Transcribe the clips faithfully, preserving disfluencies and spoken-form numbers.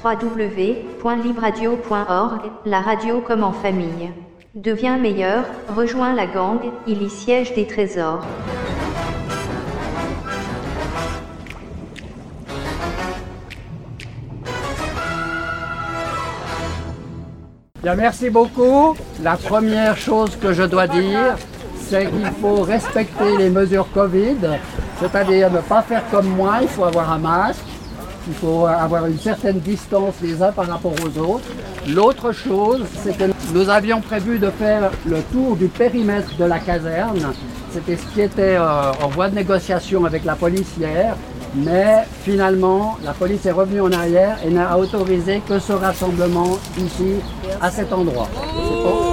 w w w point libradio point org, la radio comme en famille. Deviens meilleur, rejoins la gang, il y siège des trésors. Bien, merci beaucoup. La première chose que je dois dire, c'est qu'il faut respecter les mesures Covid, c'est-à-dire ne pas faire comme moi, il faut avoir un masque, il faut avoir une certaine distance les uns par rapport aux autres. L'autre chose, c'est que nous avions prévu de faire le tour du périmètre de la caserne. C'était ce qui était euh, en voie de négociation avec la police hier, mais finalement, la police est revenue en arrière et n'a autorisé que ce rassemblement ici, à cet endroit. C'est bon.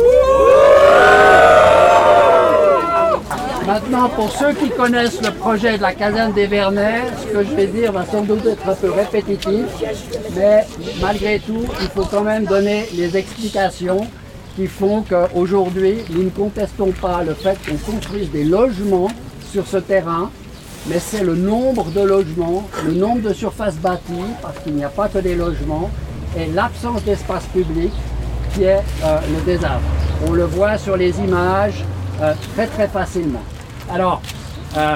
Maintenant, pour ceux qui connaissent le projet de la caserne des Vernets, ce que je vais dire va sans doute être un peu répétitif, mais malgré tout, il faut quand même donner les explications qui font qu'aujourd'hui, nous ne contestons pas le fait qu'on construise des logements sur ce terrain, mais c'est le nombre de logements, le nombre de surfaces bâties, parce qu'il n'y a pas que des logements, et l'absence d'espace public qui est euh, le désastre. On le voit sur les images euh, très très facilement. Alors, euh,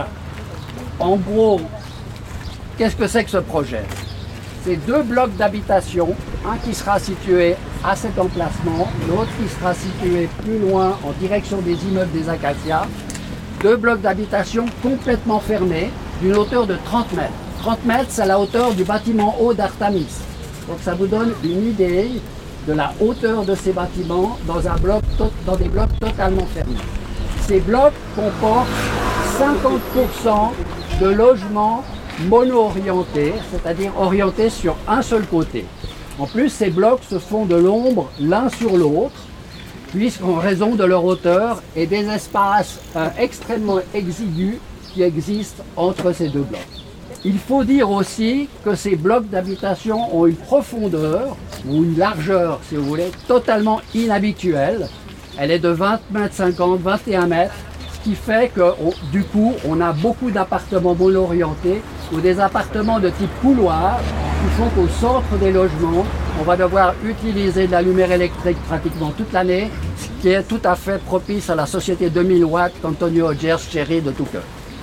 en gros, qu'est-ce que c'est que ce projet? C'est deux blocs d'habitation, un qui sera situé à cet emplacement, l'autre qui sera situé plus loin en direction des immeubles des Acacias. Deux blocs d'habitation complètement fermés, d'une hauteur de trente mètres. trente mètres, c'est la hauteur du bâtiment haut d'Artamis. Donc ça vous donne une idée de la hauteur de ces bâtiments dans, un bloc, dans des blocs totalement fermés. Ces blocs comportent cinquante pour cent de logements mono-orientés, c'est-à-dire orientés sur un seul côté. En plus, ces blocs se font de l'ombre l'un sur l'autre, puisqu'en raison de leur hauteur et des espaces euh, extrêmement exigus qui existent entre ces deux blocs. Il faut dire aussi que ces blocs d'habitation ont une profondeur, ou une largeur, si vous voulez, totalement inhabituelle. Elle est de vingt mètres cinquante, vingt et un mètres, ce qui fait que on, du coup, on a beaucoup d'appartements mono-orientés ou des appartements de type couloir qui font qu'au centre des logements, on va devoir utiliser de la lumière électrique pratiquement toute l'année, ce qui est tout à fait propice à la société deux mille watts qu'Antonio Hodgers chérit de tout cœur.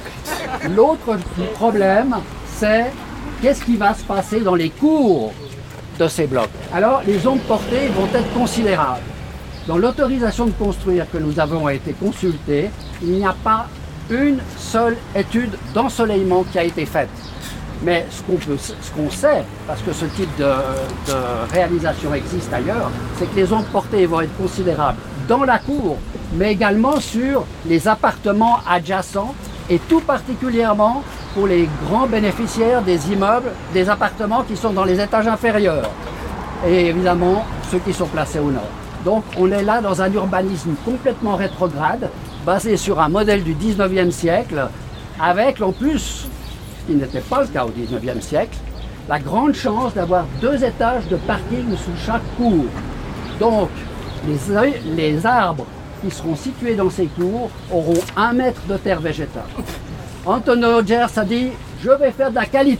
L'autre problème, c'est qu'est-ce qui va se passer dans les cours de ces blocs. Alors, les ondes portées vont être considérables. Dans l'autorisation de construire que nous avons été consultés, il n'y a pas une seule étude d'ensoleillement qui a été faite. Mais ce qu'on peut, ce qu'on sait, parce que ce type de, de réalisation existe ailleurs, c'est que les ondes portées vont être considérables dans la cour, mais également sur les appartements adjacents et tout particulièrement pour les grands bénéficiaires des immeubles, des appartements qui sont dans les étages inférieurs et évidemment ceux qui sont placés au nord. Donc on est là dans un urbanisme complètement rétrograde, basé sur un modèle du dix-neuvième siècle, avec en plus, ce qui n'était pas le cas au dix-neuvième siècle, la grande chance d'avoir deux étages de parking sous chaque cour. Donc les, les arbres qui seront situés dans ces cours auront un mètre de terre végétale. Antonio Hodgers a dit « je vais faire de la qualité ».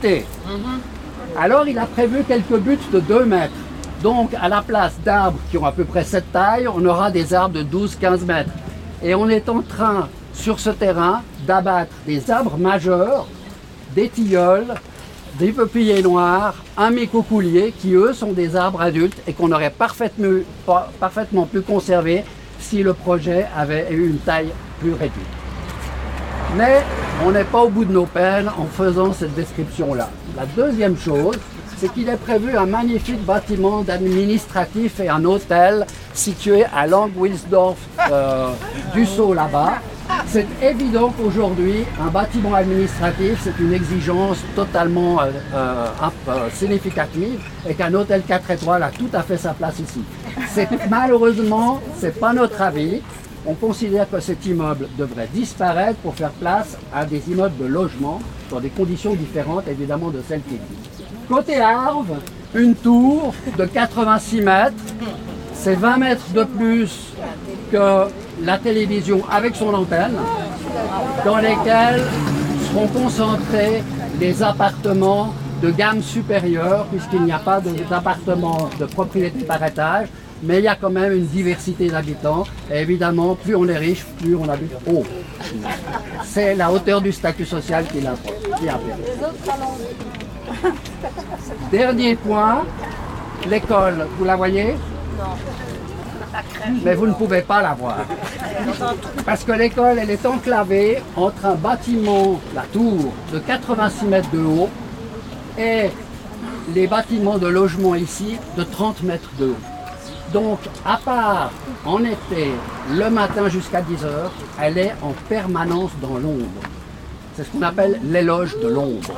Alors il a prévu quelques buts de deux mètres. Donc à la place d'arbres qui ont à peu près cette taille, on aura des arbres de douze à quinze mètres. Et on est en train, sur ce terrain, d'abattre des arbres majeurs, des tilleuls, des peupliers noirs, un micocoulier, qui eux sont des arbres adultes et qu'on aurait parfaitement, parfaitement pu conserver si le projet avait eu une taille plus réduite. Mais on n'est pas au bout de nos peines en faisant cette description-là. La deuxième chose, c'est qu'il est prévu un magnifique bâtiment d'administratif et un hôtel situé à Lang-Wilsdorf euh, du Sceau là-bas. C'est évident qu'aujourd'hui, un bâtiment administratif, c'est une exigence totalement euh, euh, significative et qu'un hôtel quatre étoiles a tout à fait sa place ici. C'est, malheureusement, ce n'est pas notre avis. On considère que cet immeuble devrait disparaître pour faire place à des immeubles de logement dans des conditions différentes évidemment de celles qui existent. Côté Arves, une tour de quatre-vingt-six mètres, c'est vingt mètres de plus que la télévision avec son antenne, dans lesquels seront concentrés les appartements de gamme supérieure, puisqu'il n'y a pas d'appartement de, de propriété par étage, mais il y a quand même une diversité d'habitants. Et évidemment, plus on est riche, plus on habite haut. C'est la hauteur du statut social qui l'importe. Dernier point, l'école, vous la voyez? Non. Mais vous ne pouvez pas la voir. Parce que l'école, elle est enclavée entre un bâtiment, la tour, de quatre-vingt-six mètres de haut, et les bâtiments de logement ici, de trente mètres de haut. Donc, à part en été, le matin jusqu'à dix heures, elle est en permanence dans l'ombre. C'est ce qu'on appelle l'éloge de l'ombre.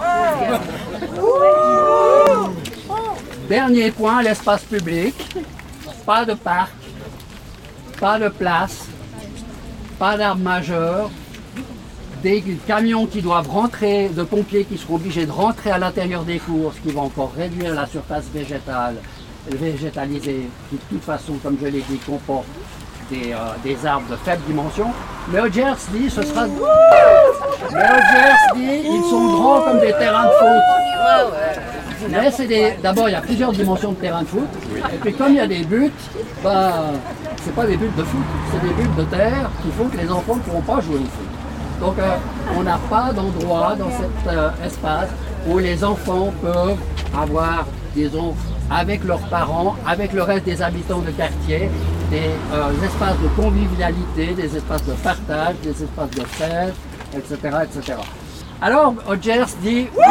Dernier point, l'espace public. Pas de parc, pas de place, pas d'arbres majeurs, des camions qui doivent rentrer, de pompiers qui seront obligés de rentrer à l'intérieur des cours, ce qui va encore réduire la surface végétale, végétalisée, qui de toute façon, comme je l'ai dit, comporte des, euh, des arbres de faible dimension. Mais au Jersey, ce sera... Mais au Jersey, ils sont grands comme des terrains de foot. Mais c'est des... D'abord, il y a plusieurs dimensions de terrain de foot. Et puis comme il y a des buts, ben, c'est pas des buts de foot, c'est des buts de terre qui font que les enfants ne pourront pas jouer au foot. Donc euh, on n'a pas d'endroit dans cet euh, espace où les enfants peuvent avoir, disons, avec leurs parents, avec le reste des habitants de quartier, des euh, espaces de convivialité, des espaces de partage, des espaces de fête, et cetera, et cetera. Alors, Odgers dit... Oui,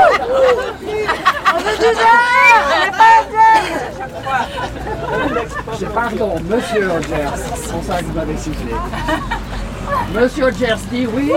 on veut du verre, on n'est pas Odgers. Pardon, monsieur Odgers, c'est pour ça que vous m'avez sifflé. Monsieur Odgers dit oui.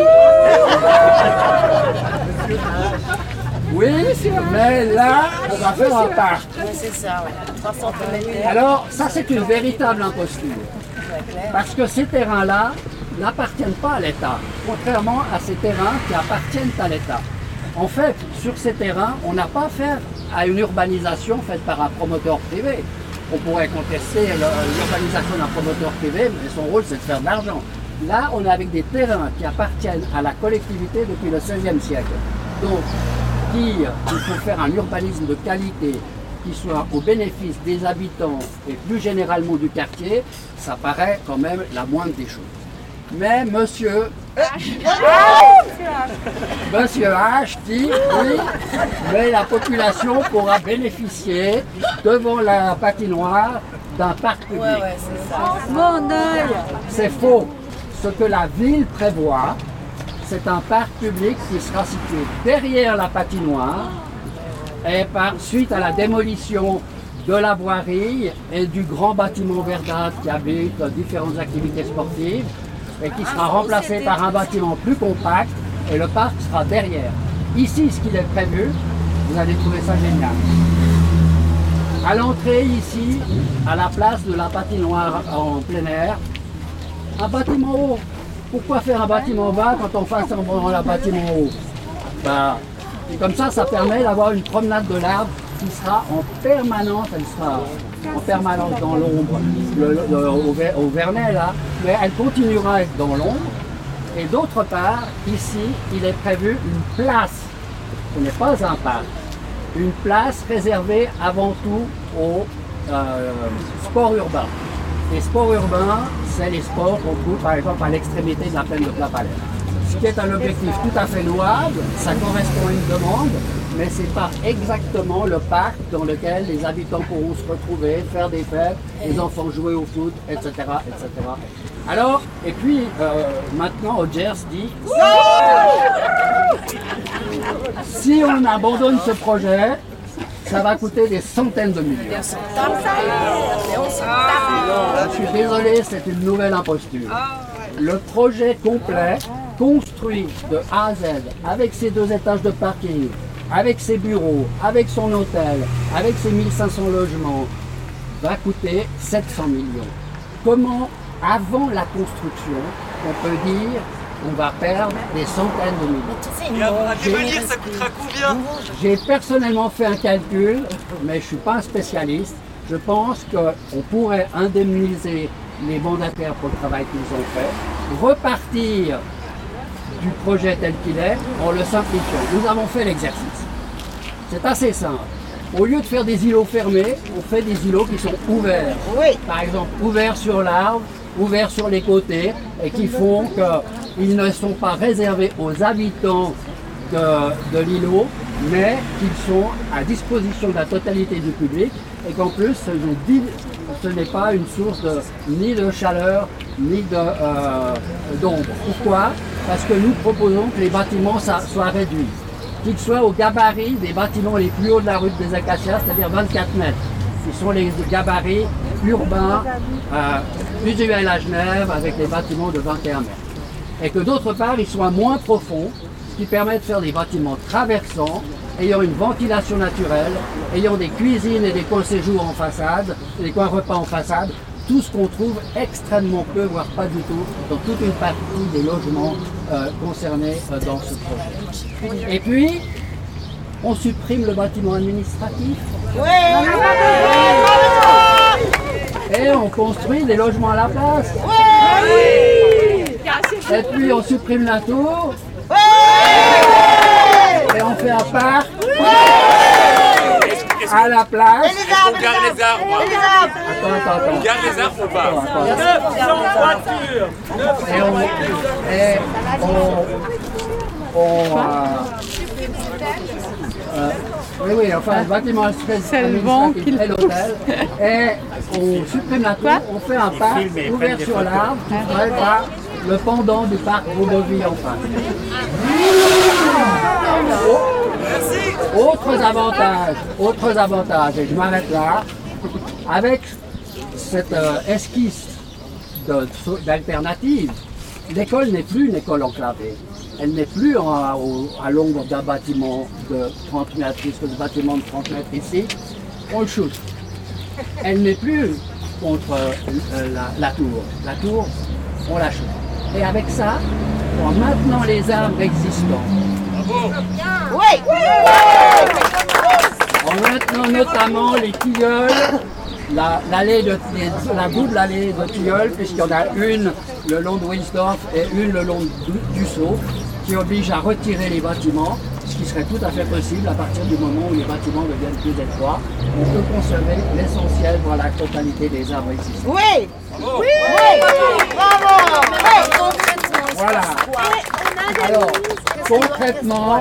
Oui, mais là, on va faire un parc. Oui, c'est ça, oui. trois centimètres. Alors, ça c'est une véritable imposture. Parce que ces terrains-là n'appartiennent pas à l'État, contrairement à ces terrains qui appartiennent à l'État. En fait, sur ces terrains, on n'a pas affaire à une urbanisation faite par un promoteur privé. On pourrait contester l'urbanisation d'un promoteur privé, mais son rôle c'est de faire de l'argent. Là, on est avec des terrains qui appartiennent à la collectivité depuis le seizième siècle. Donc, dire qu'il faut faire un urbanisme de qualité qui soit au bénéfice des habitants et plus généralement du quartier, ça paraît quand même la moindre des choses. Mais monsieur H, monsieur H dit oui, mais la population pourra bénéficier devant la patinoire d'un parc public. Ouais, ouais, c'est ça. Mon œil. C'est faux. Ce que la ville prévoit, c'est un parc public qui sera situé derrière la patinoire et par suite à la démolition de la voirie et du grand bâtiment verdâtre qui abrite différentes activités sportives et qui sera remplacé par un bâtiment plus compact et le parc sera derrière. Ici, ce qu'il est prévu, vous allez trouver ça génial. À l'entrée ici, à la place de la patinoire en plein air, un bâtiment haut. Pourquoi faire un bâtiment bas quand on fasse un, un bâtiment haut? Ben, et comme ça, ça permet d'avoir une promenade de l'arbre qui sera en permanence, elle sera en permanence dans l'ombre au, au Vernet là, mais elle continuera à être dans l'ombre. Et d'autre part, ici, il est prévu une place, ce n'est pas un parc, une place réservée avant tout aux euh, sports urbains. Les sports urbains, c'est les sports qu'on trouve par exemple à l'extrémité de la plaine de Plapalais. Ce qui est un objectif tout à fait louable, ça correspond à une demande, mais ce n'est pas exactement le parc dans lequel les habitants pourront se retrouver, faire des fêtes, les enfants jouer au foot, et cetera et cetera. Alors, et puis euh, maintenant Odgers dit si on abandonne ce projet, ça va coûter des centaines de millions. Je suis désolé, c'est une nouvelle imposture. Le projet complet, construit de A à Z, avec ses deux étages de parking, avec ses bureaux, avec son hôtel, avec ses mille cinq cents logements, va coûter sept cents millions. Comment, avant la construction, on peut dire on va perdre des centaines de millions? Tu peux dire ça coûtera combien? J'ai personnellement fait un calcul, mais je ne suis pas un spécialiste. Je pense qu'on pourrait indemniser les mandataires pour le travail qu'ils ont fait, repartir du projet tel qu'il est en le simplifiant. Nous avons fait l'exercice. C'est assez simple. Au lieu de faire des îlots fermés, on fait des îlots qui sont ouverts. Oui. Par exemple, ouverts sur l'arbre, ouverts sur les côtés, et qui font qu'ils ne sont pas réservés aux habitants de, de l'îlot, mais qu'ils sont à disposition de la totalité du public, et qu'en plus, ce, ce n'est pas une source de, ni de chaleur, ni de, euh, d'ombre. Pourquoi? Parce que nous proposons que les bâtiments ça, soient réduits, qu'ils soient au gabarit des bâtiments les plus hauts de la route des Acacias, c'est-à-dire vingt-quatre mètres, qui sont les gabarits urbains euh, usuels à Genève avec les bâtiments de vingt et un mètres. Et que d'autre part, ils soient moins profonds, ce qui permet de faire des bâtiments traversants, ayant une ventilation naturelle, ayant des cuisines et des coins séjours en façade, des coins repas en façade, tout ce qu'on trouve extrêmement peu, voire pas du tout, dans toute une partie des logements euh, concernés euh, dans ce projet. Et puis, on supprime le bâtiment administratif. Oui. Et on construit des logements à la place. Oui. Et puis on supprime la tour. Et on fait un parc à la place. Et les arbres, On garde les arbres. et les arbres. Attends, attends, attends. On garde les arbres ou pas? Attends, attends. Et on, et on, on, euh, euh, oui, oui, enfin, le bâtiment administratif et l'hôtel. Et on supprime la tour, on fait un parc ouvert sur l'arbre qui serait pas le pendant du parc Beaubovie en face. Autres avantages, autres avantages, et je m'arrête là, avec cette euh, esquisse de- d'alternative, l'école n'est plus une école enclavée. Elle n'est plus en- au- à l'ombre d'un bâtiment de trente mètres, puisque ce bâtiment de trente mètres ici, on le shoot. Elle n'est plus contre euh, la, la tour. La tour, on la shoot. Et avec ça, en maintenant les arbres existants, Oui. en maintenant notamment les tilleuls, la, l'allée de, les- la bout de l'allée de tilleuls, puisqu'il y en a une le long de Wilsdorf et une le long du, du Sceau, qui oblige à retirer les bâtiments, ce qui serait tout à fait possible à partir du moment où les bâtiments deviennent plus étroits. On peut conserver l'essentiel, voire la totalité des arbres existants. Oui. Oui. Bravo. Oui. Voilà. Alors, concrètement,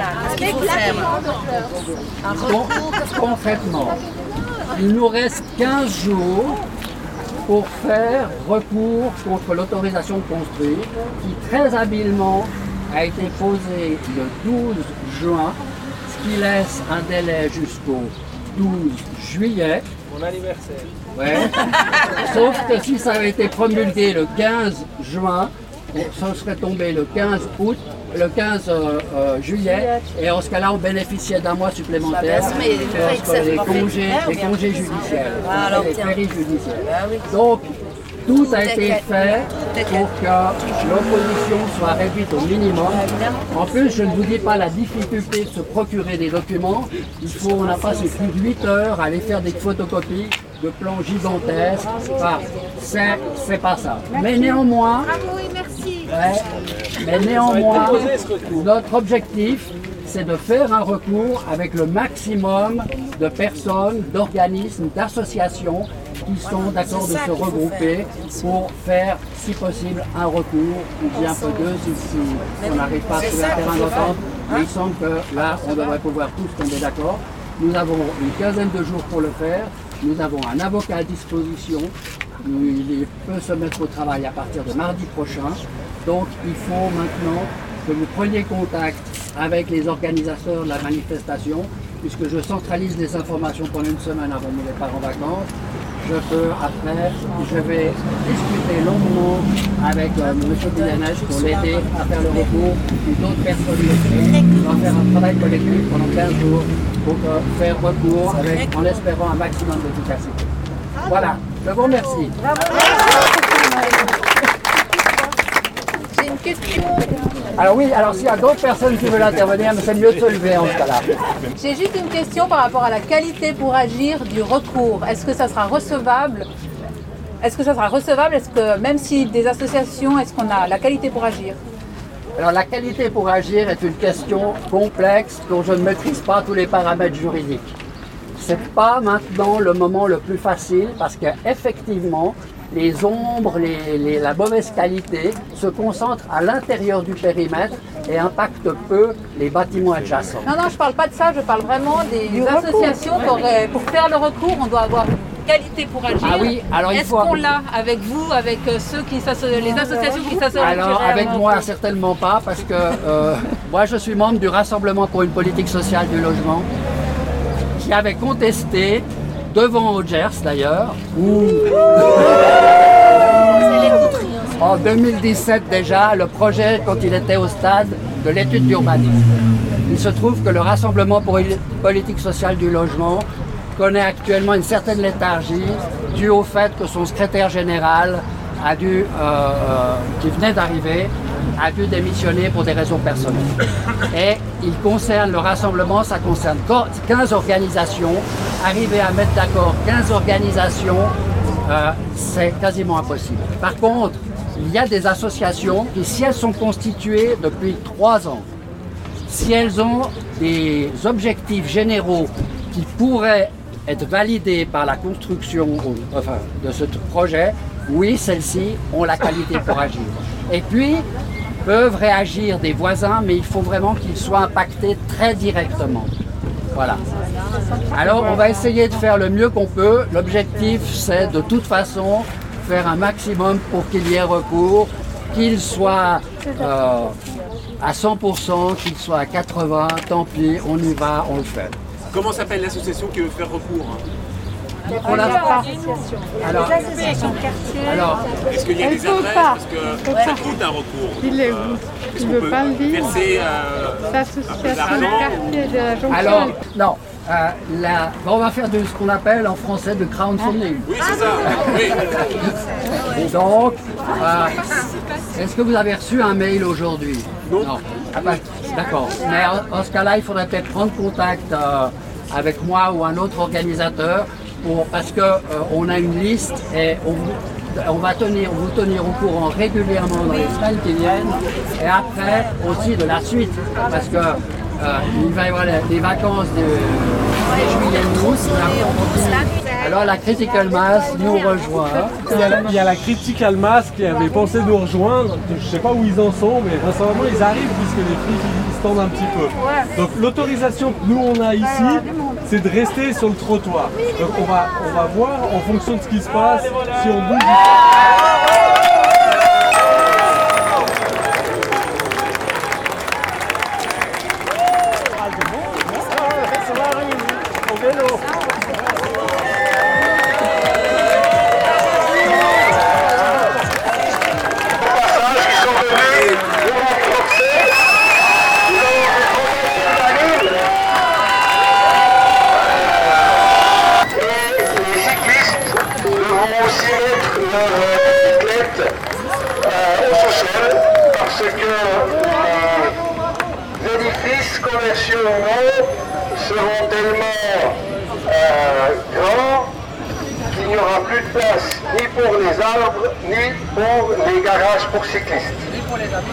con- concrètement, il nous reste quinze jours pour faire recours contre l'autorisation de construire, qui très habilement a été posée le douze juin, ce qui laisse un délai jusqu'au douze juillet. Mon anniversaire. Ouais. Sauf que si ça avait été promulgué le quinze juin, ça serait tombé le quinze août, le quinze euh, euh, juillet, et en ce cas-là, on bénéficiait d'un mois supplémentaire Ça baisse, mais les parce que frais, les ça fait congés, faire, les bien. congés judiciaires, Ah, alors, les tiens. féries judiciaires. Ah oui. Donc, tout a été T'inquiète. fait T'inquiète. pour que l'opposition soit réduite au minimum. évidemment. En plus, je ne vous dis pas la difficulté de se procurer des documents. Il faut, on a passé plus de huit heures à aller faire des photocopies de plans gigantesques. Enfin, c'est, c'est pas ça. Mais néanmoins, ouais, mais néanmoins, notre objectif, c'est de faire un recours avec le maximum de personnes, d'organismes, d'associations qui sont d'accord de se regrouper pour faire, si possible, un recours, ou bien peu deux si, si on n'arrive pas à trouver un terrain d'entente. Mais il semble que là, on devrait pouvoir tous tomber d'accord. Nous avons une quinzaine de jours pour le faire. Nous avons un avocat à disposition. Il peut se mettre au travail à partir de mardi prochain. Donc, il faut maintenant que vous preniez contact avec les organisateurs de la manifestation, puisque je centralise les informations pendant une semaine avant mon départ en vacances. Je peux, après, je vais discuter longuement avec euh, M. Billanes pour l'aider à faire le recours, et d'autres personnes aussi. On va faire un travail collectif pendant quinze jours pour euh, faire recours avec, en espérant un maximum d'efficacité. Voilà, je vous remercie. J'ai une question. Alors oui, alors s'il y a d'autres personnes qui veulent intervenir, mais c'est mieux de se lever en ce cas-là. J'ai juste une question par rapport à la qualité pour agir du recours. Est-ce que ça sera recevable? Est-ce que ça sera recevable? Est-ce que même si des associations, est-ce qu'on a la qualité pour agir? Alors la qualité pour agir est une question complexe dont je ne maîtrise pas tous les paramètres juridiques. Ce n'est pas maintenant le moment le plus facile parce qu'effectivement, les ombres, les, les, la mauvaise qualité se concentrent à l'intérieur du périmètre et impactent peu les bâtiments adjacents. Non, non, je ne parle pas de ça, je parle vraiment des du associations. Pour, pour faire le recours, on doit avoir une qualité pour agir. Ah oui, alors il Est-ce faut... qu'on l'a avec vous, avec ceux qui les associations qui s'associent? Alors avec moi, certainement pas, parce que euh, moi je suis membre du Rassemblement pour une politique sociale du logement, qui avait contesté, devant Odgers d'ailleurs, où en deux mille dix-sept déjà, le projet quand il était au stade de l'étude d'urbanisme. Il se trouve que le Rassemblement pour une politique sociale du logement connaît actuellement une certaine léthargie due au fait que son secrétaire général a dû, euh, qui venait d'arriver, a dû démissionner pour des raisons personnelles. Et il concerne le rassemblement, ça concerne quinze organisations. Arriver à mettre d'accord quinze organisations, euh, c'est quasiment impossible. Par contre, il y a des associations qui, si elles sont constituées depuis trois ans, si elles ont des objectifs généraux qui pourraient être validés par la construction enfin, de ce projet, oui, celles-ci ont la qualité pour agir. Et puis, peuvent réagir des voisins, mais il faut vraiment qu'ils soient impactés très directement. Voilà. Alors, on va essayer de faire le mieux qu'on peut. L'objectif, c'est de toute façon faire un maximum pour qu'il y ait recours, qu'il soit euh, à cent pour cent, qu'il soit à quatre-vingts pour cent, tant pis, on y va, on le fait. Comment s'appelle l'association qui veut faire recours? On a... Alors, alors est-ce qu'il y a des adresses? Parce que ça coûte un recours. Il est où? Est-ce Il qu'on veut peut pas le dire. verser euh, L'association de quartier de la Jonction. Alors, non. Euh, la, on va faire de ce qu'on appelle en français de crowdfunding. Oui, c'est ça. Oui. Et donc, euh, est-ce que vous avez reçu un mail aujourd'hui? Non. Non. Ah ben, d'accord. Mais en, en ce cas-là, il faudrait peut-être prendre contact euh, avec moi ou un autre organisateur pour, parce qu'on euh, a une liste et on, on va tenir, vous tenir au courant régulièrement dans les semaines qui viennent et après aussi de la suite. Parce que Euh, il va y avoir les, les vacances de, de juillet août, alors la Critical Mass nous rejoint. Il y, a la, il y a la Critical Mass qui avait pensé nous rejoindre, je ne sais pas où ils en sont, mais vraisemblablement ils arrivent puisque les filles ils se tendent un petit peu. Donc l'autorisation que nous on a ici, c'est de rester sur le trottoir. Donc on va, on va voir en fonction de ce qui se passe, si on bouge. Seront tellement euh, grands qu'il n'y aura plus de place ni pour les arbres, ni pour les garages pour cyclistes. Et pour les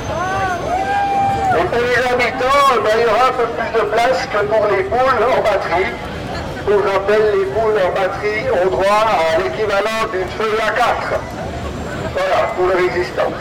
habitants, ben, il y aura un peu plus de place que pour les boules en batterie. Pour rappel, les boules en batterie ont droit à l'équivalent d'une feuille A quatre. Voilà, pour leur existence.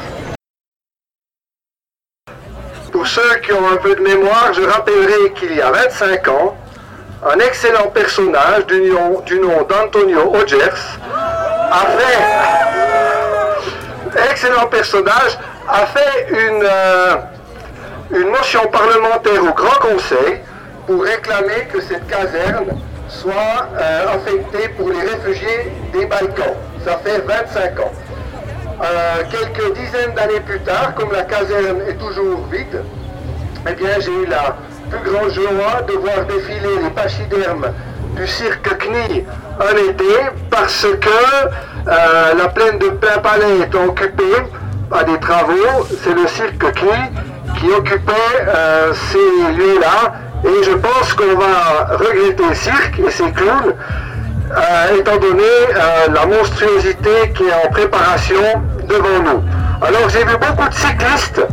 Pour ceux qui ont un peu de mémoire, je rappellerai qu'il y a vingt-cinq ans, un excellent personnage du nom, du nom d'Antonio Odgers a fait, excellent personnage, a fait une, euh, une motion parlementaire au Grand Conseil pour réclamer que cette caserne soit euh, affectée pour les réfugiés des Balkans. Ça fait vingt-cinq ans. Euh, quelques dizaines d'années plus tard, comme la caserne est toujours vide, eh bien j'ai eu la plus grande joie de voir défiler les pachydermes du cirque C N I un été parce que euh, la plaine de Plain-Palais est occupée à des travaux. C'est le cirque C N I qui occupait euh, ces lieux-là et je pense qu'on va regretter le cirque et ses clowns euh, étant donné euh, la monstruosité qui est en préparation devant nous. Alors j'ai vu beaucoup de cyclistes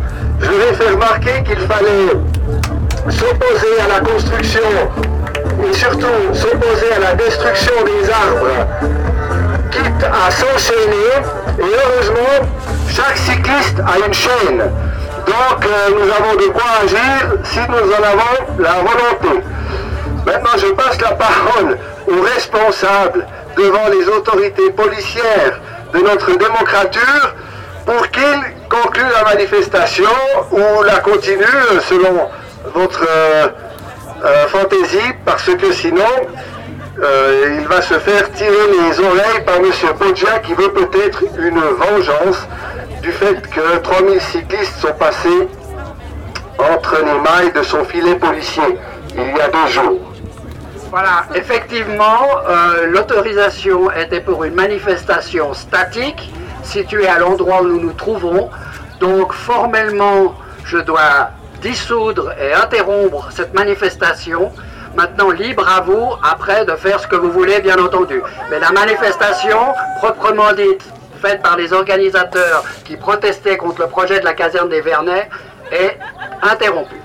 je leur ai fait remarquer qu'il fallait s'opposer à la construction et surtout s'opposer à la destruction des arbres, quitte à s'enchaîner. Et heureusement, chaque cycliste a une chaîne. Donc euh, nous avons de quoi agir si nous en avons la volonté. Maintenant, je passe la parole aux responsables devant les autorités policières de notre démocrature pour qu'ils concluent la manifestation ou la continuent selon votre euh, euh, fantaisie, parce que sinon euh, il va se faire tirer les oreilles par M. Poggia qui veut peut-être une vengeance du fait que trois mille cyclistes sont passés entre les mailles de son filet policier il y a deux jours. Voilà, effectivement, euh, l'autorisation était pour une manifestation statique située à l'endroit où nous nous trouvons. Donc formellement, je dois dissoudre et interrompre cette manifestation. Maintenant, libre à vous, après, de faire ce que vous voulez, bien entendu. Mais la manifestation, proprement dite, faite par les organisateurs qui protestaient contre le projet de la caserne des Vernets, est interrompue.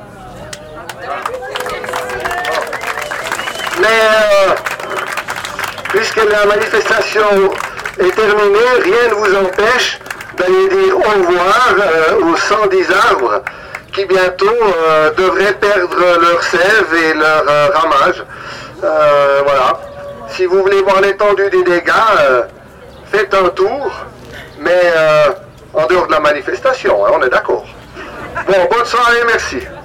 Mais euh, puisque la manifestation est terminée, rien ne vous empêche d'aller dire au revoir euh, aux cent dix arbres qui bientôt euh, devraient perdre leur sève et leur euh, ramage. Euh, voilà. Si vous voulez voir l'étendue des dégâts, euh, faites un tour, mais euh, en dehors de la manifestation, hein, on est d'accord. Bon, bonne soirée, merci.